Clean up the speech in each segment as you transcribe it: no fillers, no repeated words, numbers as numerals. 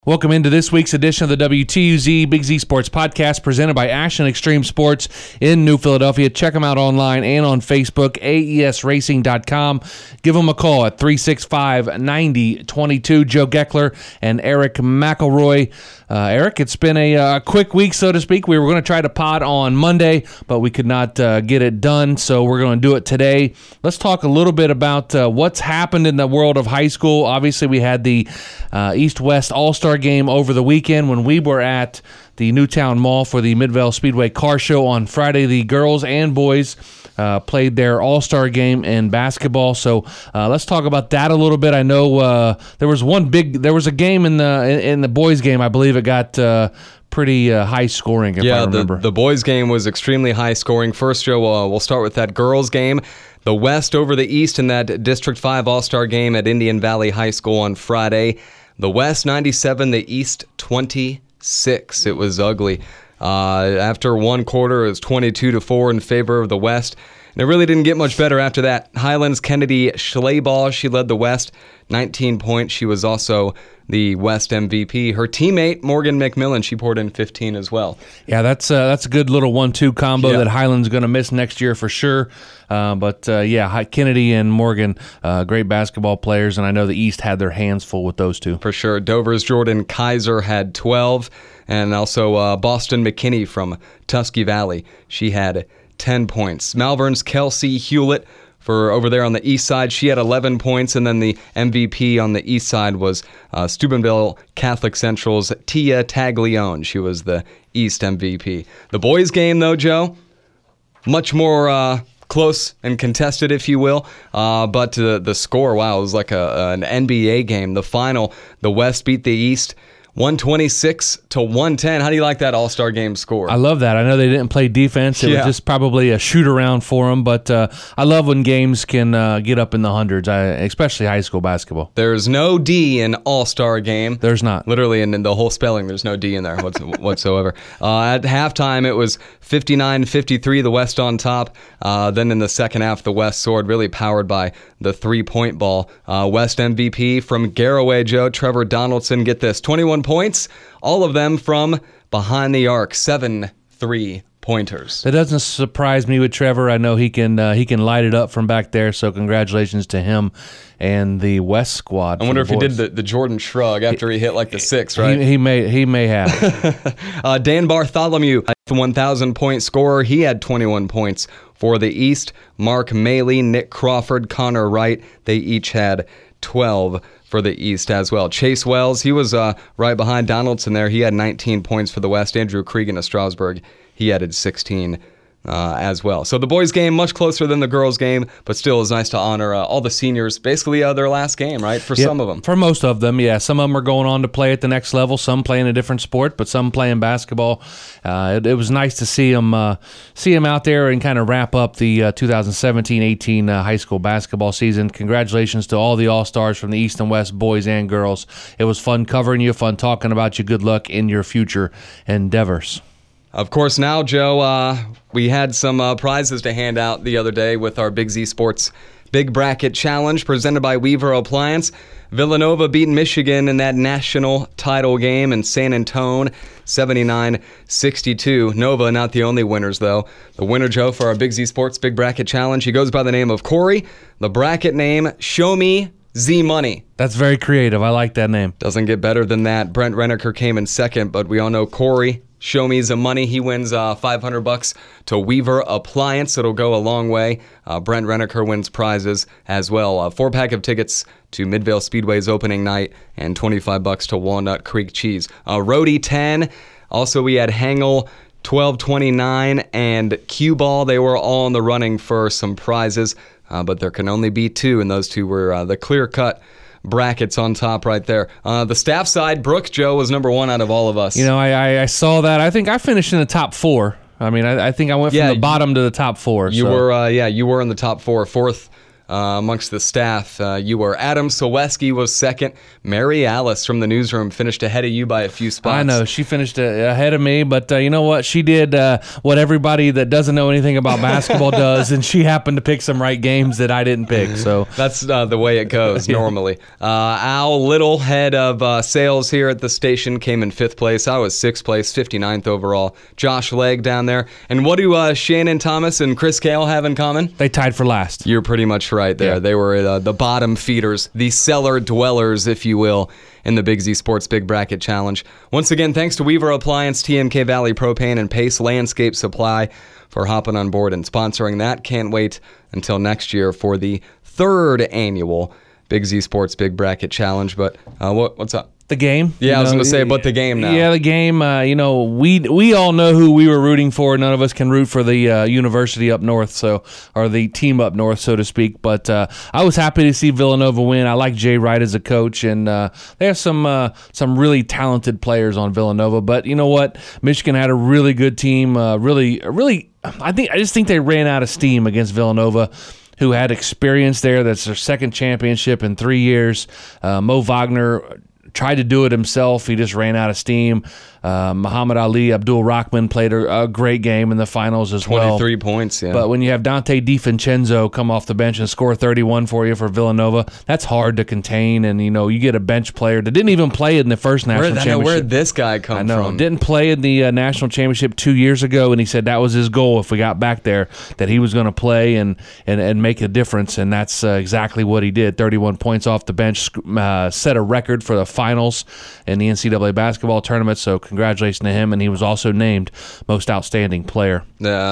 Welcome into this week's edition of the WTUZ Big Z Sports Podcast presented by Ashland Extreme Sports in New Philadelphia. Check them out online and on Facebook, aesracing.com. Give them a call at 365-9022. Joe Geckler and Eric McElroy. Eric, it's been a quick week, so to speak. We were going to try to pod on Monday, but we could not get it done, so we're going to do it today. Let's talk a little bit about what's happened in the world of high school. Obviously, we had the East-West All-Star game over the weekend when we were at the Newtown Mall for the Midvale Speedway Car Show on Friday. The girls and boys played their All-Star game in basketball. So let's talk about that a little bit. I know there was a game in the boys game. I believe it got pretty high scoring, if I remember. The boys game was extremely high scoring. First, Joe, we'll start with that girls game. The West over the East in that District 5 All-Star game at Indian Valley High School on Friday. The West 97, the East 26. It was ugly. After one quarter, it was 22-4 in favor of the West. And it really didn't get much better after that. Highlands Kennedy Schleyball, she led the West, 19 points. She was also the West MVP. Her teammate, Morgan McMillan, she poured in 15 as well. Yeah, that's a good little 1-2 combo that Highland's going to miss next year for sure. But Kennedy and Morgan, great basketball players, and I know the East had their hands full with those two. For sure. Dover's Jordan Kaiser had 12, and also Boston McKinney from Tusky Valley, she had 10 points. Malvern's Kelsey Hewlett for over there on the east side, she had 11 points, and then the MVP on the east side was Steubenville Catholic Central's Tia Taglione. She was the East MVP. The boys game, though, Joe, much more close and contested, if you will, but the score, wow, it was like an NBA game. The final, the West beat the East 126-110. How do you like that All-Star game score? I love that. I know they didn't play defense. It was just probably a shoot-around for them, but I love when games can get up in the hundreds, especially high school basketball. There's no D in All-Star game. There's not. Literally, in the whole spelling, there's no D in there whatsoever. At halftime, it was 59-53, the West on top. Then in the second half, the West soared, really powered by the three-point ball. West MVP from Garraway, Joe, Trevor Donaldson, get this, 21 points, all of them from behind the arc, 7 3-pointers. That doesn't surprise me with Trevor. I know he can light it up from back there, so congratulations to him and the West squad. I wonder if he did the Jordan shrug after he hit like the 6, right? He may have. Dan Bartholomew, the 1,000-point scorer, he had 21 points for the East. Mark Maley, Nick Crawford, Connor Wright, they each had 12 for the East as well. Chase Wells, he was right behind Donaldson there. He had 19 points for the West. Andrew Cregan of Strasburg, he added 16 as well. So the boys' game, much closer than the girls' game, but still is nice to honor all the seniors, basically their last game, right, for some of them. For most of them, yeah. Some of them are going on to play at the next level, some playing a different sport, but some playing basketball. It was nice to see them out there and kind of wrap up the 2017-18 high school basketball season. Congratulations to all the All-Stars from the East and West, boys and girls. It was fun covering you, fun talking about you. Good luck in your future endeavors. Of course, now, Joe, we had some prizes to hand out the other day with our Big Z Sports Big Bracket Challenge presented by Weaver Appliance. Villanova beat Michigan in that national title game in San Antone, 79-62. Nova, not the only winners, though. The winner, Joe, for our Big Z Sports Big Bracket Challenge, he goes by the name of Corey. The bracket name, Show Me Z Money. That's very creative. I like that name. Doesn't get better than that. Brent Renneker came in second, but we all know Corey, Show Me the Money. He wins $500 to Weaver Appliance. It'll go a long way. Brent Renneker wins prizes as well. A 4-pack of tickets to Midvale Speedway's opening night and $25 to Walnut Creek Cheese. Rhodey 10. Also, we had Hangel 1229 and Cue Ball. They were all in the running for some prizes, but there can only be 2, and those 2 were the clear-cut brackets on top right there. The staff side, Brooke, Joe, was number 1 out of all of us. You know, I saw that. I think I finished in the top 4. I mean, I think I went from the bottom to the top 4. You were in the top 4. Fourth amongst the staff. You were Adam Soweski was second. Mary Alice from the newsroom finished ahead of you by a few spots. I know she finished ahead of me, but you know what? She did what everybody that doesn't know anything about basketball does, and she happened to pick some right games that I didn't pick. So that's the way it goes normally. Al Little, head of sales here at the station, came in 5th place. I was 6th place, 59th overall. Josh Legg down there. And what do Shannon Thomas and Chris Kale have in common? They tied for last. You're pretty much right there. Yeah. They were the bottom feeders, the cellar dwellers, if you will, in the Big Z Sports Big Bracket Challenge. Once again, thanks to Weaver Appliance, TMK Valley Propane, and Pace Landscape Supply for hopping on board and sponsoring that. Can't wait until next year for the 3rd annual Big Z Sports Big Bracket Challenge. But what's up? The game. Yeah, I was going to say, but the game now. Yeah, the game. We all know who we were rooting for. None of us can root for the university up north, or the team up north, so to speak. But I was happy to see Villanova win. I like Jay Wright as a coach, and they have some really talented players on Villanova. But you know what? Michigan had a really good team. I just think they ran out of steam against Villanova, who had experience there. That's their 2nd championship in 3 years. Mo Wagner tried to do it himself. He just ran out of steam. Muhammad Ali Abdul-Rahman played a great game in the finals as well. 23 points, yeah. But when you have Dante DiVincenzo come off the bench and score 31 for you for Villanova, that's hard to contain. And, you get a bench player that didn't even play in the first national championship. Where'd this guy come from? Didn't play in the national championship 2 years ago, and he said that was his goal if we got back there, that he was going to play and make a difference, and that's exactly what he did. 31 points off the bench, set a record for the finals in the NCAA basketball tournament, so congratulations to him, and he was also named most outstanding player.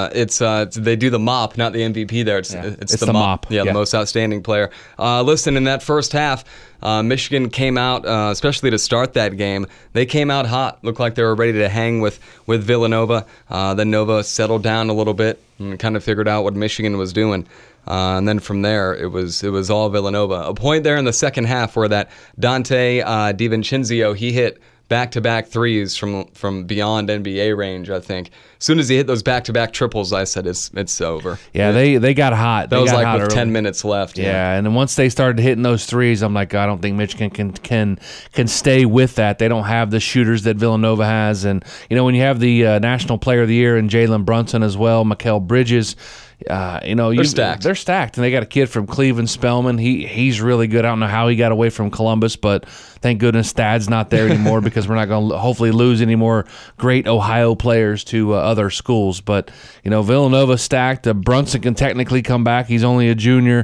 They do the MOP, not the MVP there. It's the MOP. Yeah, the most outstanding player. Listen, in that first half, Michigan came out, especially to start that game, they came out hot. Looked like they were ready to hang with Villanova. Then Nova settled down a little bit and kind of figured out what Michigan was doing. And then from there, it was all Villanova. A point there in the second half where that Dante DiVincenzo, he hit back-to-back threes from beyond NBA range, I think. As soon as he hit those back-to-back triples, I said, it's over. Yeah, they got hot. That was like with early. 10 minutes left. Yeah, and then once they started hitting those threes, I'm like, I don't think Michigan can stay with that. They don't have the shooters that Villanova has. And, when you have the National Player of the Year and Jalen Brunson as well, Mikal Bridges, they're stacked. They're stacked, and they got a kid from Cleveland, Spellman. He's really good. I don't know how he got away from Columbus, but thank goodness Stad's not there anymore because we're not going to hopefully lose any more great Ohio players to other schools. But Villanova stacked. Brunson can technically come back. He's only a junior.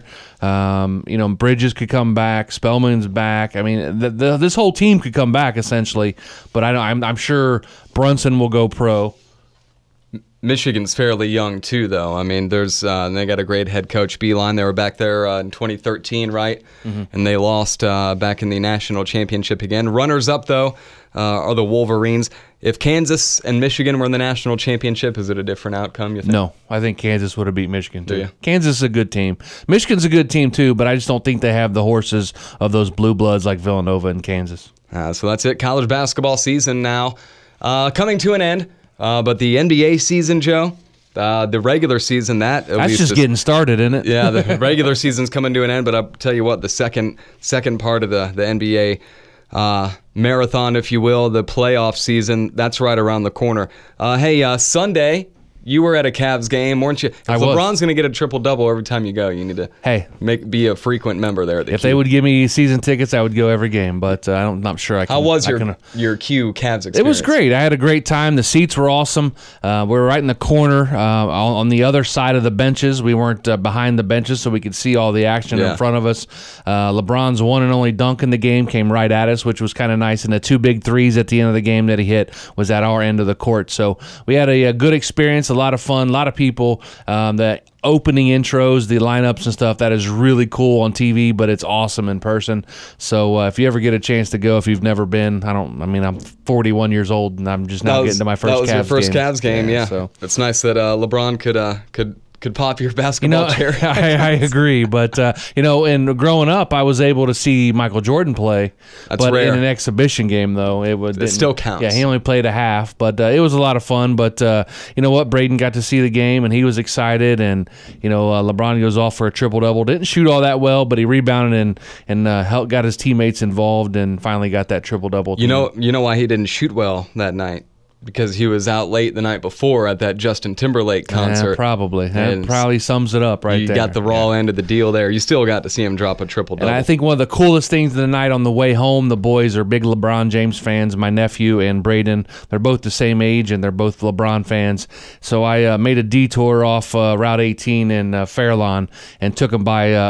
Bridges could come back. Spellman's back. I mean, this whole team could come back essentially. But I'm sure Brunson will go pro. Michigan's fairly young too, though. I mean, they got a great head coach, Beeline. They were back there in 2013, right? Mm-hmm. And they lost back in the national championship again. Runners up, though, are the Wolverines. If Kansas and Michigan were in the national championship, is it a different outcome, you think? No, I think Kansas would have beat Michigan too. Do you? Kansas is a good team. Michigan's a good team too, but I just don't think they have the horses of those blue bloods like Villanova and Kansas. So that's it. College basketball season now coming to an end. But the NBA season, Joe, the regular season, that's just getting started, isn't it? Yeah, the regular season's coming to an end, but I'll tell you what, the second part of the NBA marathon, if you will, the playoff season, that's right around the corner. Sunday, you were at a Cavs game, weren't you? If LeBron's going to get a triple-double every time you go, you need to be a frequent member there. If they would give me season tickets, I would go every game, but I'm not sure I can. How was your Q Cavs experience? It was great. I had a great time. The seats were awesome. We were right in the corner on the other side of the benches. We weren't behind the benches, so we could see all the action in front of us. LeBron's one and only dunk in the game came right at us, which was kind of nice, and the 2 big threes at the end of the game that he hit was at our end of the court. So we had a good experience, a lot of fun, a lot of people. The opening intros, the lineups and stuff, that is really cool on TV, but it's awesome in person. So if you ever get a chance to go, if you've never been, I'm 41 years old and I'm just now getting to my first Cavs game. That was your first Cavs game, yeah. So it's nice that LeBron could could pop your basketball chair. I agree, but and growing up, I was able to see Michael Jordan play. That's but rare. in an exhibition game, though, it still counts. Yeah, he only played a half, but it was a lot of fun. But you know what, Braden got to see the game, and he was excited. And LeBron goes off for a triple double. Didn't shoot all that well, but he rebounded and helped got his teammates involved, and finally got that triple double. You know why he didn't shoot well that night? Because he was out late the night before at that Justin Timberlake concert. Yeah, probably. That probably sums it up right there. You got the raw end of the deal there. You still got to see him drop a triple-double. And I think one of the coolest things of the night on the way home, the boys are big LeBron James fans. My nephew and Braden, they're both the same age, and they're both LeBron fans. So I made a detour off Route 18 in Fairlawn and took them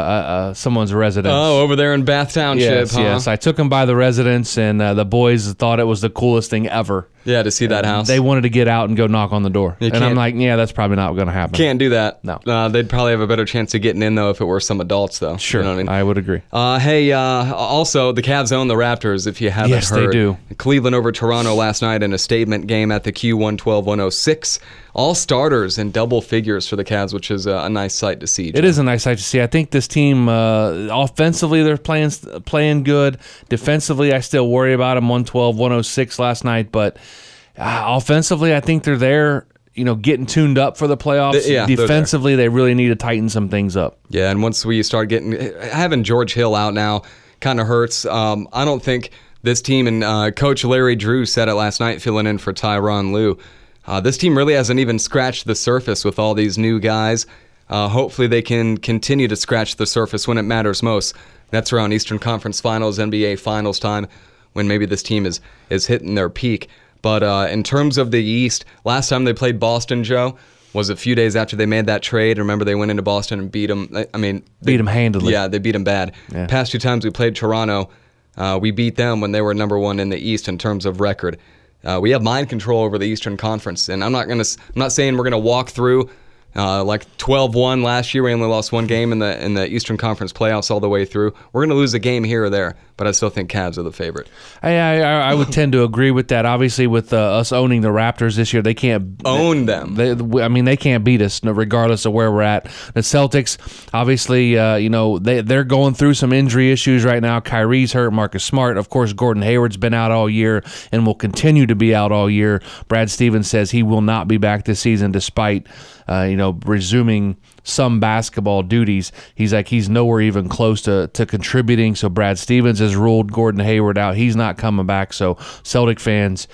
by someone's residence. Oh, over there in Bath Township, yes, huh? Yes, I took them by the residence, and the boys thought it was the coolest thing ever. Yeah, to see that house. They wanted to get out and go knock on the door. And I'm like, yeah, that's probably not going to happen. Can't do that. No. They'd probably have a better chance of getting in, though, if it were some adults, though. Sure, You know what I mean? I would agree. Hey, also, the Cavs own the Raptors, if you haven't Yes, heard. they do. Cleveland over Toronto last night in a statement game at the Q112-106. All starters in double figures for the Cavs, which is a nice sight to see. It is a nice sight to see. I think this team, offensively, they're playing good. Defensively, I still worry about them. 112-106 last night, but offensively, I think they're there, getting tuned up for the playoffs. Defensively, they really need to tighten some things up. Yeah, and once we start having George Hill out now kind of hurts. I don't think this team, and Coach Larry Drew said it last night, filling in for Tyronn Lue, this team really hasn't even scratched the surface with all these new guys. Hopefully they can continue to scratch the surface when it matters most. That's around Eastern Conference Finals, NBA Finals time, when maybe this team is hitting their peak. But in terms of the East, last time they played Boston, Joe, was a few days after they made that trade. Remember, they went into Boston and beat them. Beat them handily. Yeah, they beat them bad. Yeah. Past two times we played Toronto, we beat them when they were number one in the East in terms of record. We have mind control over the Eastern Conference, and I'm not saying we're gonna walk through like 12-1 last year. We only lost one game in the Eastern Conference playoffs all the way through. We're going to lose a game here or there, but I still think Cavs are the favorite. I would tend to agree with that. Obviously, with us owning the Raptors this year, they can't own them. They can't beat us regardless of where we're at. The Celtics, obviously, they're going through some injury issues right now. Kyrie's hurt, Marcus Smart. Of course, Gordon Hayward's been out all year and will continue to be out all year. Brad Stevens says he will not be back this season despite resuming some basketball duties. He's like, he's nowhere even close to contributing. So Brad Stevens has ruled Gordon Hayward out. He's not coming back. So Celtic fans,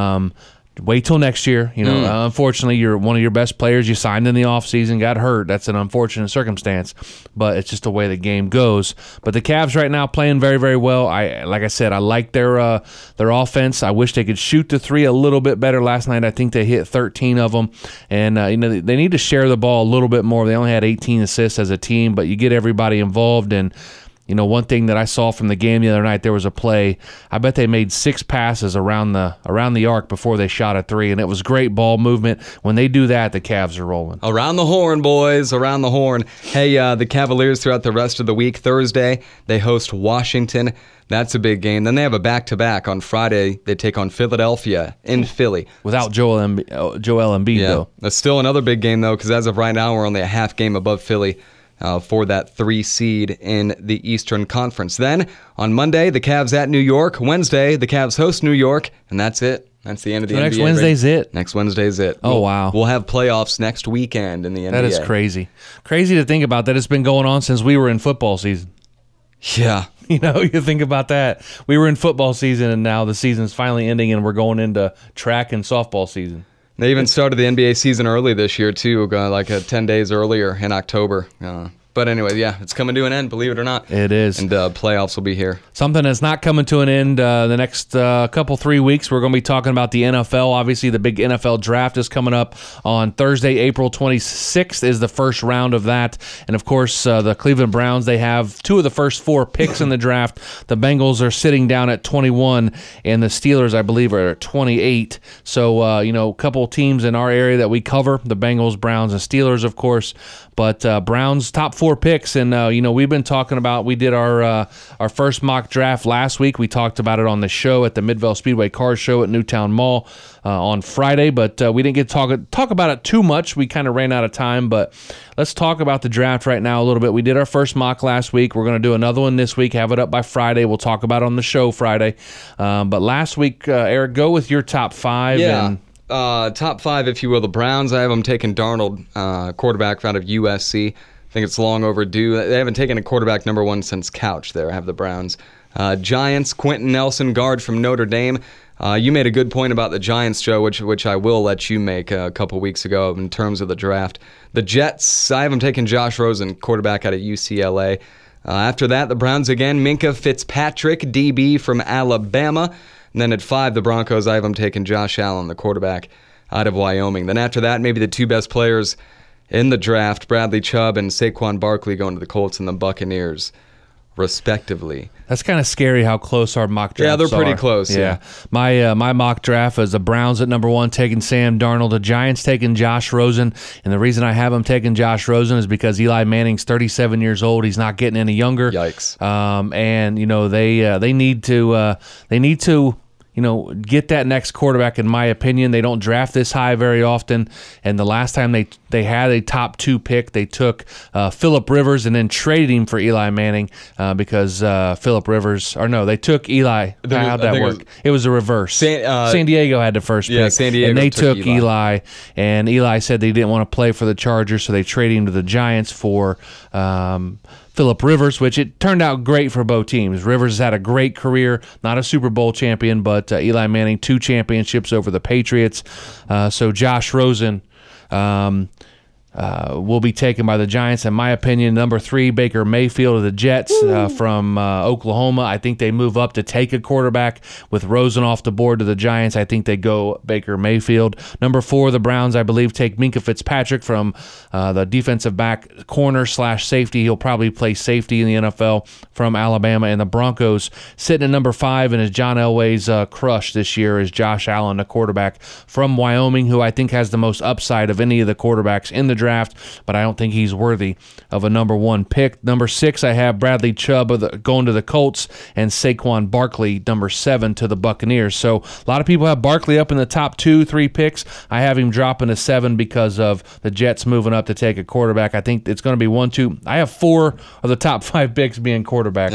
wait till next year. Unfortunately, you're one of your best players you signed in the offseason, got hurt. That's an unfortunate circumstance, but it's just the way the game goes. But the Cavs right now playing very, very well. Like I said, I like their offense. I wish they could shoot the three a little bit better last night. I think they hit 13 of them, and they need to share the ball a little bit more. They only had 18 assists as a team, but you get everybody involved. And one thing that I saw from the game the other night, there was a play. I bet they made 6 passes around the arc before they shot a three, and it was great ball movement. When they do that, the Cavs are rolling. Around the horn, boys, around the horn. Hey, the Cavaliers throughout the rest of the week. Thursday, they host Washington. That's a big game. Then they have a back-to-back on Friday. They take on Philadelphia in Philly. Without Joel Embiid, though. That's still another big game, though, because as of right now, we're only a half game above Philly. For that 3 seed in the Eastern Conference. Then, on Monday, the Cavs at New York. Wednesday, the Cavs host New York, and that's it. That's the end of the NBA. Next Wednesday's it? Next Wednesday's it. Oh, wow. We'll have playoffs next weekend in the NBA. That is crazy. Crazy to think about that. It's been going on since we were in football season. Yeah. You think about that. We were in football season, and now the season's finally ending, and we're going into track and softball season. They even started the NBA season early this year, too, like 10 days earlier in October. But anyway, yeah, it's coming to an end, believe it or not. It is. And playoffs will be here. Something that's not coming to an end the next 3 weeks. We're going to be talking about the NFL. Obviously, the big NFL draft is coming up on Thursday, April 26th is the first round of that. And, of course, the Cleveland Browns, they have 2 of the first 4 picks in the draft. The Bengals are sitting down at 21, and the Steelers, I believe, are at 28. So, a couple teams in our area that we cover, the Bengals, Browns, and Steelers, of course. But Browns top 4 picks, and we've been talking about. We did our first mock draft last week. We talked about it on the show at the Midvale Speedway Car Show at Newtown Mall on Friday, but we didn't get to talk about it too much. We kind of ran out of time, but let's talk about the draft right now a little bit. We did our first mock last week. We're going to do another one this week. Have it up by Friday. We'll talk about it on the show Friday. But last week, Eric, go with your top 5. Yeah. Top 5, if you will. The Browns, I have them taking Darnold, quarterback out of USC. I think it's long overdue. They haven't taken a quarterback number 1 since Couch there, I have the Browns. Giants, Quentin Nelson, guard from Notre Dame. You made a good point about the Giants, Joe, which I will let you make a couple weeks ago in terms of the draft. The Jets, I have them taking Josh Rosen, quarterback out of UCLA. After that, the Browns again, Minkah Fitzpatrick, DB from Alabama. And then at 5, the Broncos, I have them taking Josh Allen, the quarterback out of Wyoming. Then after that, maybe the 2 best players in the draft, Bradley Chubb and Saquon Barkley, going to the Colts and the Buccaneers, respectively. That's kind of scary how close our mock drafts are. Yeah, they're pretty close. Yeah. My mock draft is the Browns at number 1 taking Sam Darnold, the Giants taking Josh Rosen, and the reason I have them taking Josh Rosen is because Eli Manning's 37 years old. He's not getting any younger. Yikes. And they need to get that next quarterback, in my opinion. They don't draft this high very often, and the last time they had a top 2 pick, they took Phillip Rivers and then traded him for Eli Manning because Phillip Rivers, or no, they took Eli. How'd that work? It was a reverse. San Diego had the first pick. Yeah, San Diego and they took Eli, and Eli said they didn't want to play for the Chargers, so they traded him to the Giants for Phillip Rivers, which it turned out great for both teams. Rivers has had a great career, not a Super Bowl champion, but Eli Manning, 2 championships over the Patriots. So Josh Rosen will be taken by the Giants. In my opinion, number 3, Baker Mayfield of the Jets from Oklahoma. I think they move up to take a quarterback with Rosen off the board to the Giants. I think they go Baker Mayfield. Number 4, the Browns, I believe, take Minkah Fitzpatrick from the defensive back corner / safety. He'll probably play safety in the NFL from Alabama. And the Broncos sitting at number 5, and is John Elway's crush this year is Josh Allen, the quarterback from Wyoming, who I think has the most upside of any of the quarterbacks in the draft, but I don't think he's worthy of a number 1 pick. Number 6, I have Bradley Chubb going to the Colts, and Saquon Barkley, number 7, to the Buccaneers. So a lot of people have Barkley up in the top 2-3 picks. I have him dropping to 7 because of the Jets moving up to take a quarterback. I think it's going to be 1, 2. I have 4 of the top 5 picks being quarterbacks.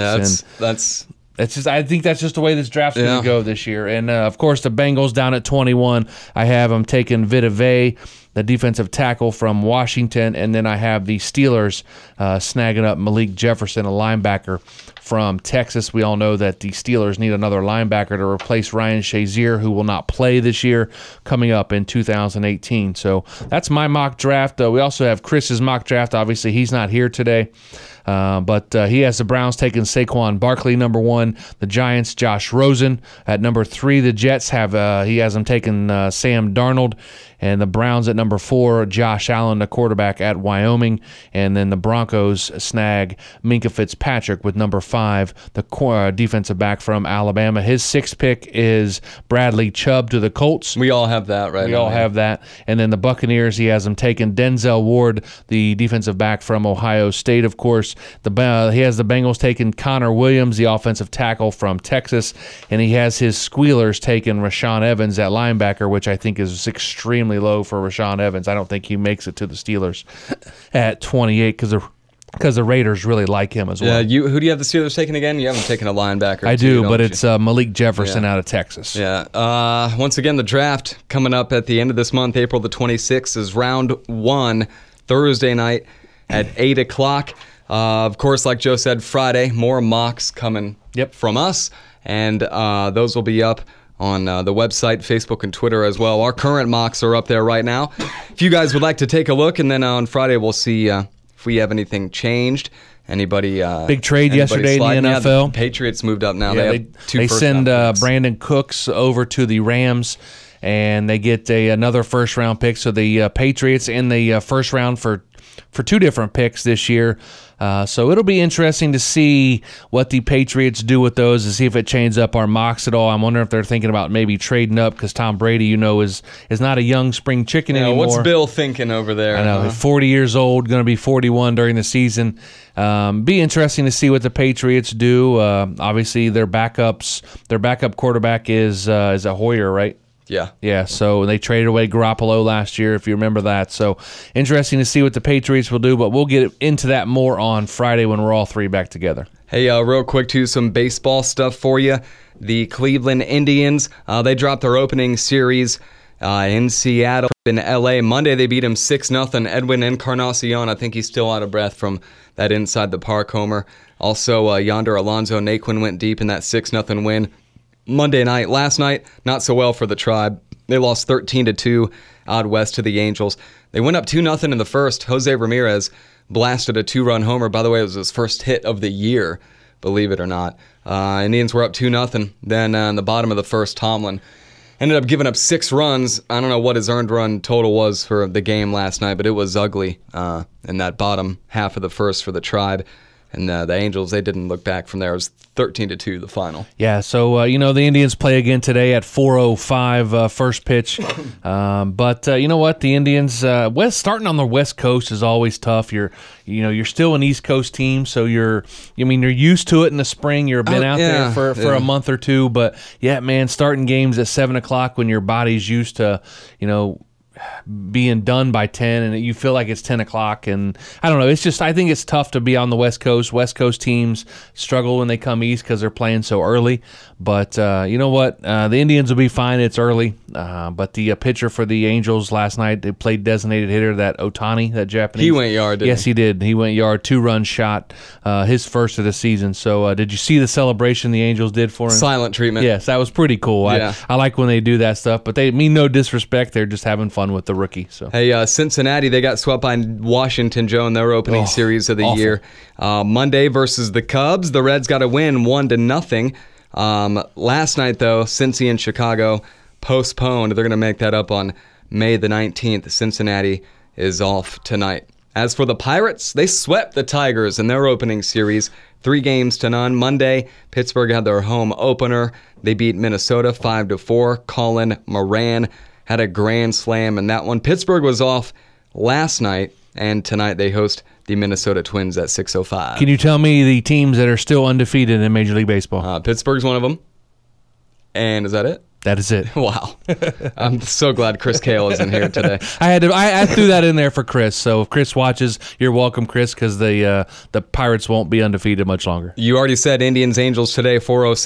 Yeah, I think that's just the way this draft's going to go this year. And, of course, the Bengals down at 21, I have them taking Vita Vea, the defensive tackle from Washington, and then I have the Steelers snagging up Malik Jefferson, a linebacker from Texas. We all know that the Steelers need another linebacker to replace Ryan Shazier, who will not play this year, coming up in 2018. So that's my mock draft. We also have Chris's mock draft. Obviously, he's not here today. But he has the Browns taking Saquon Barkley, number 1. The Giants, Josh Rosen. At number 3, the Jets he has them taking Sam Darnold. And the Browns at number 4, Josh Allen, the quarterback at Wyoming. And then the Broncos snag Minkah Fitzpatrick with number 5, the defensive back from Alabama. His 6th pick is Bradley Chubb to the Colts. We all have that, right? We all have that. And then the Buccaneers, he has them taking Denzel Ward, the defensive back from Ohio State, of course. He has the Bengals taking Connor Williams, the offensive tackle from Texas. And he has his Squealers taking Rashaan Evans at linebacker, which I think is extremely low for Rashaan Evans. I don't think he makes it to the Steelers at 28 because the Raiders really like him as well. Yeah, who do you have the Steelers taking again? You haven't taken a linebacker. I do, but it's Malik Jefferson out of Texas. Yeah. Once again, the draft coming up at the end of this month, April the 26th, is round 1, Thursday night at 8 o'clock. Of course, like Joe said, Friday, more mocks coming from us, and those will be up on the website, Facebook, and Twitter as well. Our current mocks are up there right now. If you guys would like to take a look, and then on Friday we'll see if we have anything changed. Anybody big trade yesterday in the NFL? Yeah, the Patriots moved up now. Yeah, they send Brandon Cooks over to the Rams, and they get another first-round pick. So the Patriots in the first round for 2 different picks this year So it'll be interesting to see what the Patriots do with those, to see if it changes up our mocks at all. I'm wondering if they're thinking about maybe trading up, because Tom Brady, is not a young spring chicken anymore. What's Bill thinking over there? I know, 40 years old, going to be 41 during the season. Be interesting to see what the Patriots do. Obviously, their backup quarterback is a Hoyer, right? Yeah, so they traded away Garoppolo last year, if you remember that. So interesting to see what the Patriots will do, but we'll get into that more on Friday when we're all three back together. Hey, real quick, too, some baseball stuff for you. The Cleveland Indians, they dropped their opening series in Seattle. In L.A. Monday, they beat him 6-0. Edwin Encarnacion, I think he's still out of breath from that inside the park homer. Also, yonder Alonzo Naquin went deep in that 6-0 win. Monday night. Last night, not so well for the Tribe. They lost 13-2 out west to the Angels. They went up 2-0 in the first. Jose Ramirez blasted a 2-run homer. By the way, it was his first hit of the year, believe it or not. Indians were up 2-0. Then in the bottom of the first, Tomlin ended up giving up 6 runs. I don't know what his earned run total was for the game last night, but it was ugly in that bottom half of the first for the Tribe. And the Angels, they didn't look back from there. It was 13-2, the final. Yeah, so, the Indians play again today at 4:05 first pitch. But you know what? The Indians, starting on the West Coast is always tough. You're still an East Coast team, so you're used to it in the spring. You've been out there for a month or two. But, yeah, man, starting games at 7 o'clock when your body's used to, being done by 10 and you feel like it's 10 o'clock, and I don't know, I think it's tough to be on the West Coast teams struggle when they come east because they're playing so early, but you know what, the Indians will be fine. It's early, but the pitcher for the Angels last night, they played designated hitter, that Ohtani, that Japanese, he went yard, didn't he? Yes, he did. He went yard, 2-run shot, his first of the season. So did you see the celebration the Angels did for him? Silent treatment. Yes, that was pretty cool. Yeah. I like when they do that stuff, but they mean no disrespect. They're just having fun with the rookie. So hey, Cincinnati, they got swept by Washington, Joe, in their opening series of the year. Monday versus the Cubs, the Reds got a win 1-0. Last night, though, Cincy and Chicago postponed. They're going to make that up on May the 19th. Cincinnati is off tonight. As for the Pirates, they swept the Tigers in their opening series, 3-0. Monday, Pittsburgh had their home opener. They beat Minnesota 5-4. Colin Moran had a grand slam in that one. Pittsburgh was off last night, and tonight they host the Minnesota Twins at 6:05. Can you tell me the teams that are still undefeated in Major League Baseball? Pittsburgh's one of them. And is that it? That is it. Wow. I'm so glad Chris Kale isn't here today. I threw that in there for Chris. So if Chris watches, you're welcome, Chris, because the Pirates won't be undefeated much longer. You already said Indians Angels today,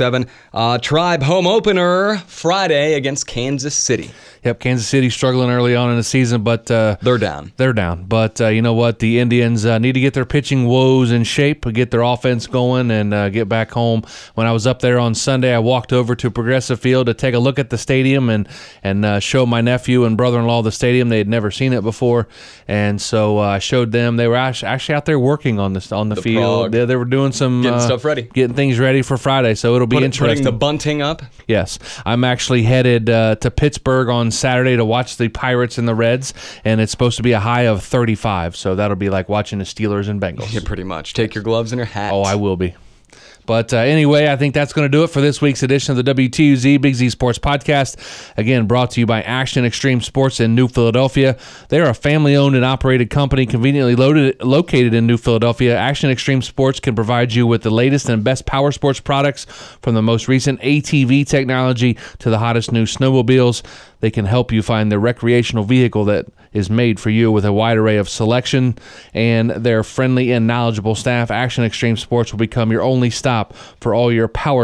4:07. Tribe home opener Friday against Kansas City. Yep, Kansas City struggling early on in the season, but they're down. They're down. But you know what? The Indians need to get their pitching woes in shape, get their offense going, and get back home. When I was up there on Sunday, I walked over to Progressive Field to take a look at the stadium and show my nephew and brother-in-law the stadium. They had never seen it before, and so I showed them. They were actually out there working on the field. They were doing some getting stuff ready, getting things ready for Friday. So it'll be interesting. Putting the bunting up. Yes, I'm actually headed to Pittsburgh on Saturday to watch the Pirates and the Reds, and it's supposed to be a high of 35. So that'll be like watching the Steelers and Bengals. Yeah, pretty much. Take your gloves and your hat. Oh, I will be. But anyway, I think that's going to do it for this week's edition of the WTUZ Big Z Sports Podcast. Again, brought to you by Action Extreme Sports in New Philadelphia. They are a family-owned and operated company conveniently located in New Philadelphia. Action Extreme Sports can provide you with the latest and best power sports products, from the most recent ATV technology to the hottest new snowmobiles. They can help you find the recreational vehicle that is made for you with a wide array of selection, and their friendly and knowledgeable staff. Action Extreme Sports will become your only stop for all your power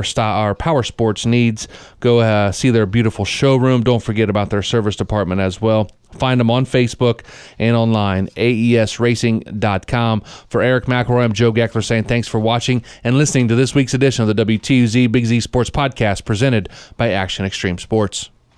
sports needs. Go see their beautiful showroom. Don't forget about their service department as well. Find them on Facebook and online, aesracing.com. For Eric McElroy, I'm Joe Geckler saying thanks for watching and listening to this week's edition of the WTUZ Big Z Sports Podcast presented by Action Extreme Sports.